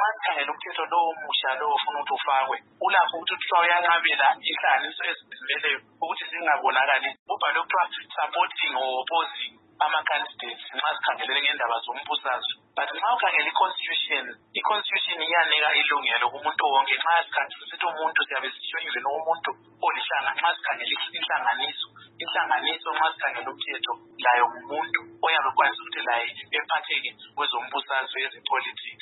sikhangela umthetho lo omusha lo ofuna ukuthi ufakwe ulapho ukuthi kuthiwa uyanqabela inhlanganiso ezizimeleyo ukuthi zingabonakali ubhalwe kuthiwa supporting or opposing ama-candidates nxa sikhangelele ngendaba zombusazwe. But nxa ukhangela i-constitution iyanika ilungelo kumuntu wonke nxa sikhathi sithi umuntu siyabe sisho even umuntu olihlanga nxa sikhangela inhlanganiso nxa sikhangela umthetho layo umuntu oyabe kwanisa ukuthi laye ephatheke kwezombusazwe ezepolitics.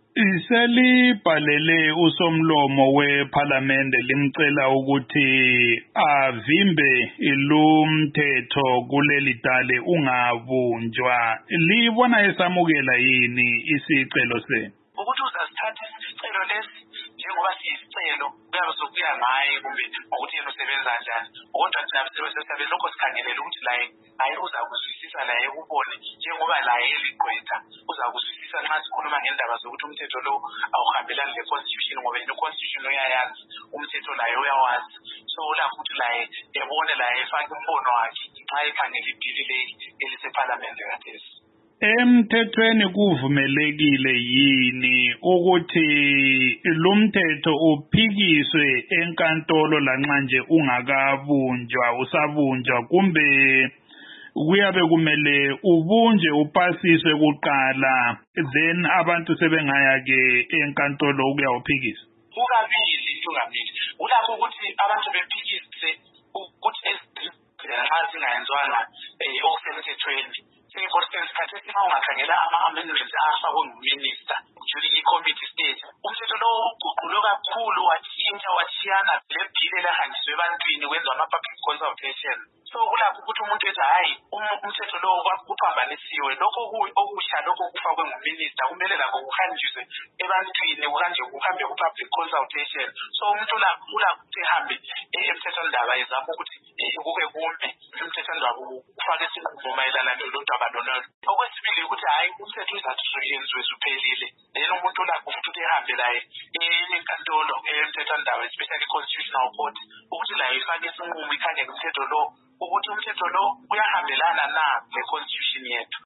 Selibhalele usomlomo wePhalamende limcela ukuthi avimbe lumthetho kuleli dale ungabunjwa. Libona esamukela yini isicelo senu? Ukuthi uzasithatha isicelo lesi njengoba siyisicelo kuyabe sokuya ngaye kumbe ukuthi yena usebenza kanjani kodwa thina siyabe lokho sikhangelela ukuthi laye hayi uzakuzwisisa laye ubone njengoba laye eligqwetha uzakuzwisisa nxa sikhuluma ngendaba zokuthi umthetho lo awuhambelani le-constitution ngoba yena i-constitution uyayazi umthetho laye uyawazi so ulakho ukuthi laye ebone laye efake umbono wakhe nxa ekhangela ibhili leli elisePhalamende kathesi. Emthethweni kuvumelekile yini ukuthi lumthetho uphikiswe enkantolo lanxa nje ungakabunjwa usabunjwa kumbe kuyabe kumele ubunje upasiswe kuqala then abantu sebengaya ke enkantolo ukuyawuphikisa? Kukabili ulakho ukuthi abantu bephikise ukuthi nxa zingayenzwanga okusemthethweni. For instance, khathesi nxa ungakhangela ama-amendments afakwe nguminister during i-committee stage umthetho lo uguqulwe kakhulu watshiyana lebhili elahanjiswe ebantwini kwenziwa ama-public consultation. So kulakho ukuthi umuntu ethi hayi umthetho lo kuphambanisiwe lokho okusha lokho kufakwe nguminister kumele lakho kuhanjiswe ebantwini kuhambe ku-public consultation. So umuntu ulakho ukuthi ehambe emthethwandaba ezama ukuthi kube kume emthethwandaba ufake isinqumo mayelana noludaba lolo. Okwesibili ukuthi hayi umthetho uzathi usuyenziwe suphelile then umuntu ulakho futhi ukuthi ehambe laye enkantolo emthethwandaba especially constitutional court ukuthi laye ifake isinqumo ikhangele umthetho lo ukuthi umthetho lo uyahambelana na le constitution yethu.